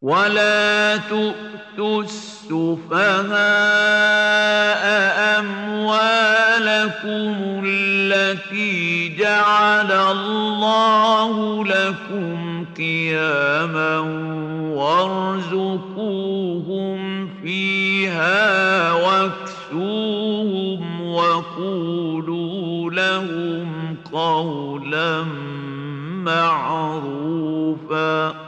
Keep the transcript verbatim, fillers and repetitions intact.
ولا تؤتوا السفهاء أموالكم التي جعل الله لكم قياما وارزقوهم فيها واكسوهم وقولوا لهم قولا معروفا